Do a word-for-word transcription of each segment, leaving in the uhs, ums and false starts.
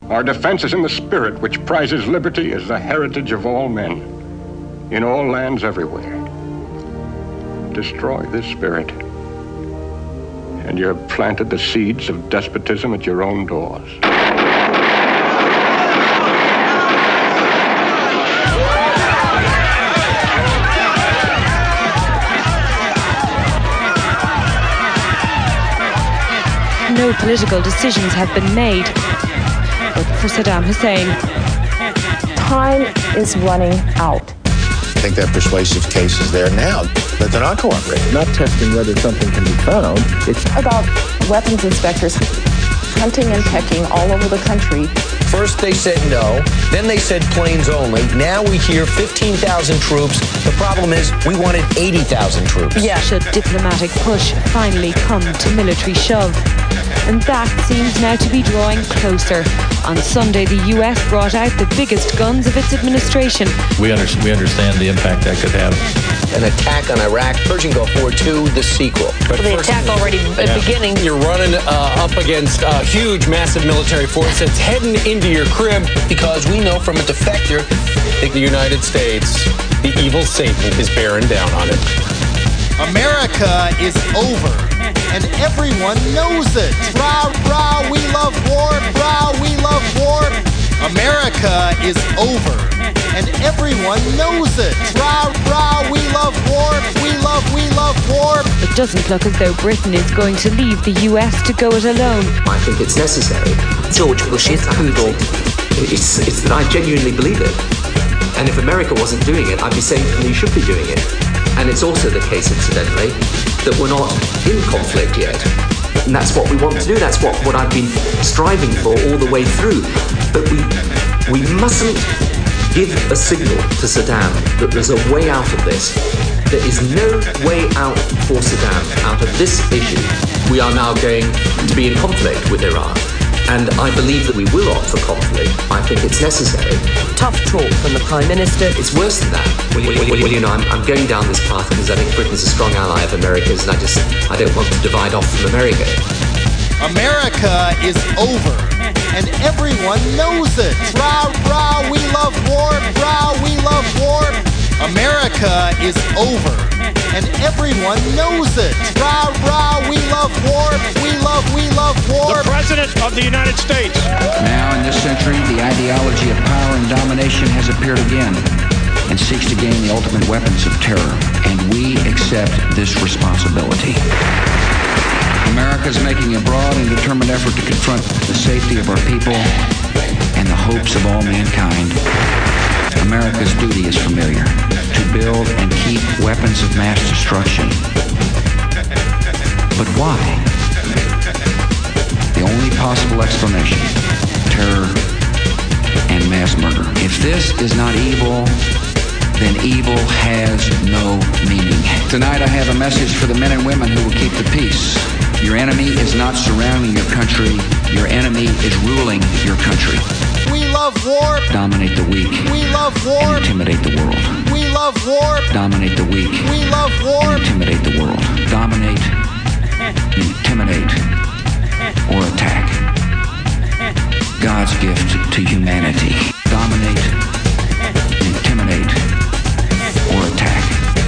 Our defense is in the spirit which prizes liberty as the heritage of all men, in all lands everywhere. Destroy this spirit, and you have planted the seeds of despotism at your own doors. No political decisions have been made. But for Saddam Hussein, time is running out. I think that persuasive case is there now, but they're not cooperating. Not testing whether something can be found. It's about weapons inspectors hunting and pecking all over the country. First they said no, then they said planes only. Now we hear fifteen thousand troops. The problem is we wanted eighty thousand troops. Yeah. Should diplomatic push finally come to military shove? And that seems now to be drawing closer. On Sunday, the U S brought out the biggest guns of its administration. We, under- we understand the impact that could have. An attack on Iraq, Persian Gulf War Two, the sequel. But well, the attack already at the yeah. beginning. You're running uh, up against a huge, massive military force that's heading into your crib. Because we know from a defector that the United States, the evil Satan, is bearing down on it. America is over, and everyone knows it. Rah, rah, we love war. Rah, we love war. America is over, and everyone knows it. Rah, rah, we love war. We love, we love war. It doesn't look as though Britain is going to leave the U S to go it alone. I think it's necessary. George Bush's poodle. It's, it's that I genuinely believe it. And if America wasn't doing it, I'd be saying you should be doing it. And it's also the case, incidentally, that we're not in conflict yet. And that's what we want to do. That's what, what I've been striving for all the way through. But we we mustn't give a signal to Saddam that there's a way out of this. There is no way out for Saddam out of this issue. We are now going to be in conflict with Iran. And I believe that we will opt for conflict. I think it's necessary. Tough talk from the Prime Minister. It's worse than that. Well, well, well, you know, I'm, I'm going down this path because I think Britain's a strong ally of America's, and I just, I don't want to divide off from America. America is over, and everyone knows it. Rah, rah, we love war. Rah, we love war. America is over, and everyone knows it. Rah, rah, we love war. We love, we love war. The President of the United States. Now, in this century, the ideology of power and domination has appeared again and seeks to gain the ultimate weapons of terror. And we accept this responsibility. America is making a broad and determined effort to confront the safety of our people and the hopes of all mankind. America's duty is familiar, to build and keep weapons of mass destruction. But why? The only possible explanation, terror and mass murder. If this is not evil, then evil has no meaning. Tonight I have a message for the men and women who will keep the peace. Your enemy is not surrounding your country. Your enemy is ruling your country. We love war. Dominate the weak. We love war. And intimidate the world. We love war. Dominate the weak. We love war. And intimidate the world. Dominate, intimidate, or attack. God's gift to humanity. Dominate, intimidate, or attack.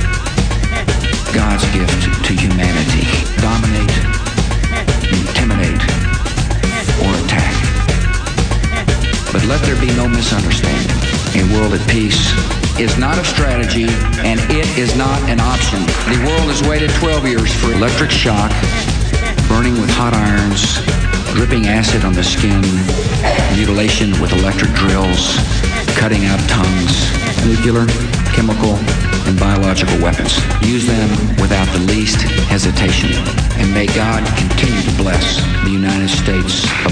God's gift to humanity. Dominate, intimidate, or attack. But let there be no misunderstanding. A world at peace is not a strategy, and it is not an option. The world has waited twelve years for electric shock, burning with hot irons, dripping acid on the skin, mutilation with electric drills, cutting out tongues, nuclear, chemical, and biological weapons. Use them without the least hesitation. And may God continue to bless the United States